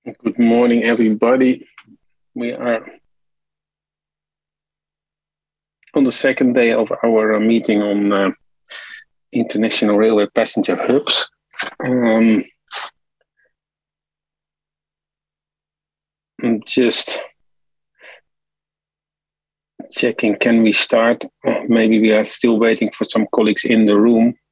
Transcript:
Good morning, everybody. We are on the second day of our meeting on international railway passenger hubs. I'm just checking, can we start? Maybe we are still waiting for some colleagues in the room.